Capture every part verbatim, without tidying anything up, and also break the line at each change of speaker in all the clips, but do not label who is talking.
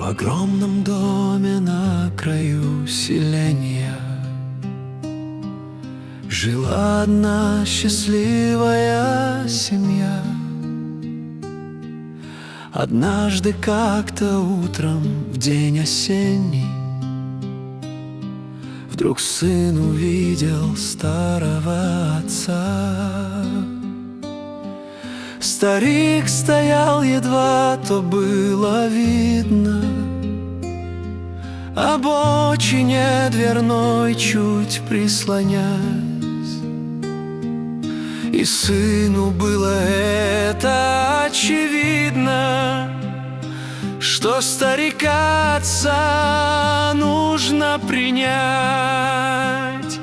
В огромном доме на краю селения жила одна счастливая семья. Однажды как-то утром в день осенний вдруг сын увидел старого отца. Старик стоял, едва то было видно, обочине дверной чуть прислонясь. И сыну было это очевидно, что старика отца нужно принять.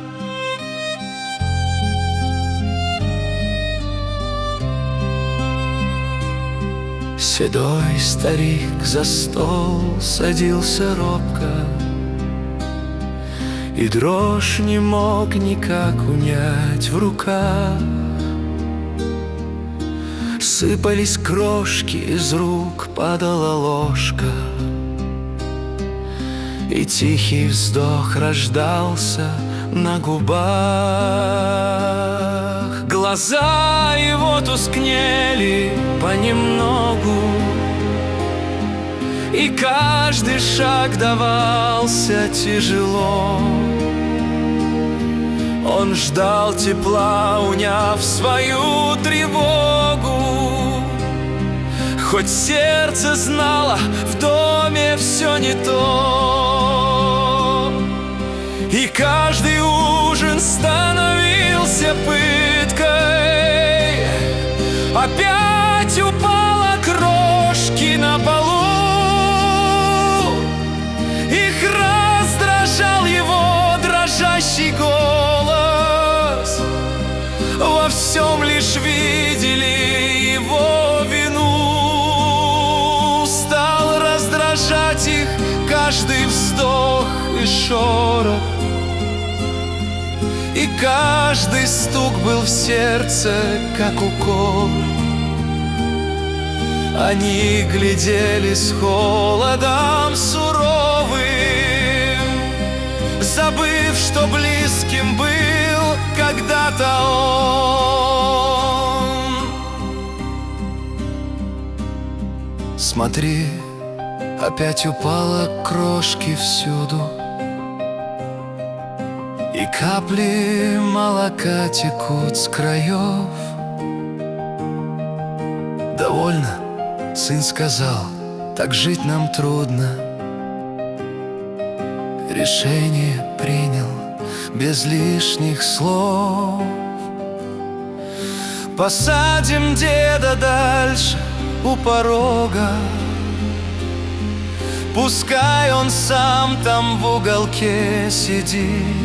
Седой старик за стол садился робко, и дрожь не мог никак унять в руках. Сыпались крошки, из рук падала ложка, и тихий вздох рождался на губах. Глаза его тускнели понемногу, и каждый шаг давался тяжело. Он ждал тепла, уняв свою тревогу, хоть сердце знало, в доме все не то. И каждый ужин становился пыткой. Опять упала крошки на полу, их раздражал его дрожащий голос. Во всем лишь видели его вину. Стал раздражать их каждый вздох и шорох, и каждый стук был в сердце, как укол. Они глядели с холодом суровым, забыв, что близким был когда-то он. Смотри, опять упала крошки всюду, и капли молока текут с краев. Довольно, сын сказал, так жить нам трудно. Решение принял без лишних слов. Посадим деда дальше у порога, пускай он сам там в уголке сидит,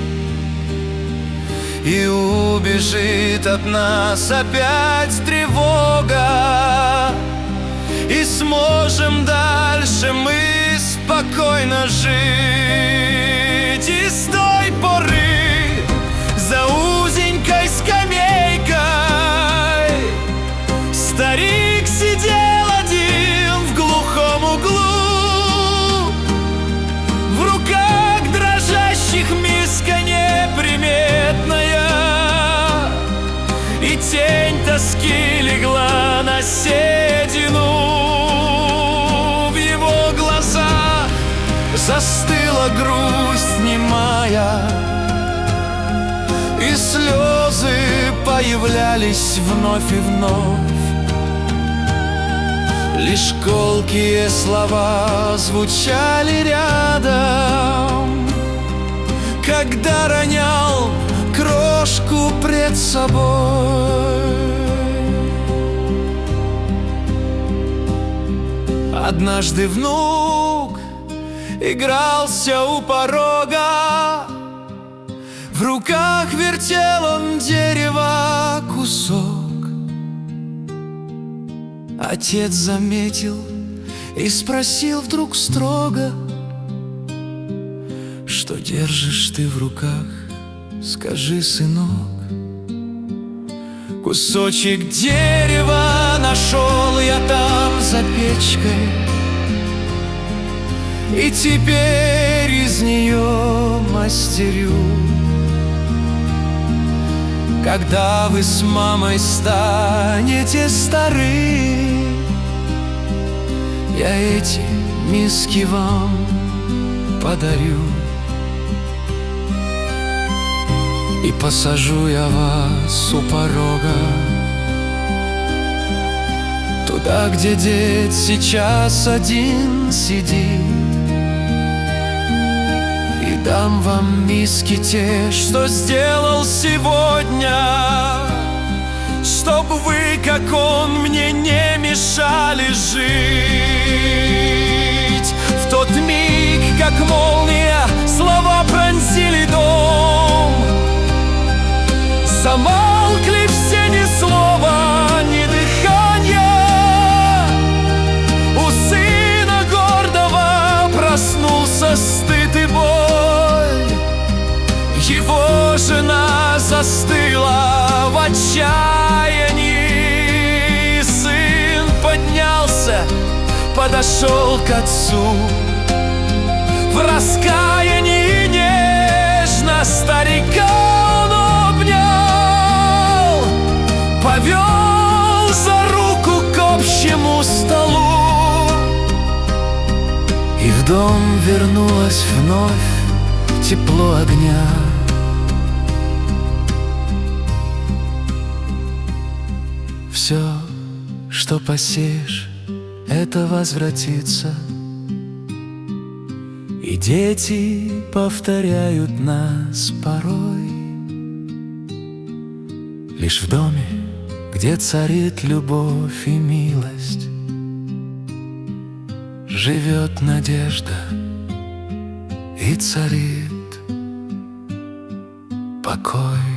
и убежит от нас опять тревога, и сможем дальше мы спокойно жить. И с той поры за узенькой скамейкой старик сидел один в глухом углу, в руках дрожащих миска неприметная, и тень тоски легла на седину. В его глазах застыла грусть немая, и слезы появлялись вновь и вновь. Лишь колкие слова звучали рядом, когда ронял крошку пред собой. Однажды внук игрался у порога, в руках вертел он дерева кусок. Отец заметил и спросил вдруг строго: что держишь ты в руках, скажи, сынок? Кусочек дерева нашел я там за печкой, и теперь из нее мастерю. Когда вы с мамой станете стары, я эти миски вам подарю. И посажу я вас у порога, туда, где дед сейчас один сидит, и дам вам миски те, что сделал сегодня, чтоб вы, как он, мне не мешали жить. В тот миг, как молния, слова пронзили дом, замолкли все, ни слова, ни дыхания. У сына гордого проснулся стыд и боль. Его жена застыла в отчаянии. Сын поднялся, подошел к отцу, в раскаянии нежно старика он обнял, повел за руку к общему столу, и в дом вернулось вновь тепло огня. Все, что посеешь, это возвратится, и дети повторяют нас порой. Лишь в доме, где царит любовь и милость, живет надежда и царит покой.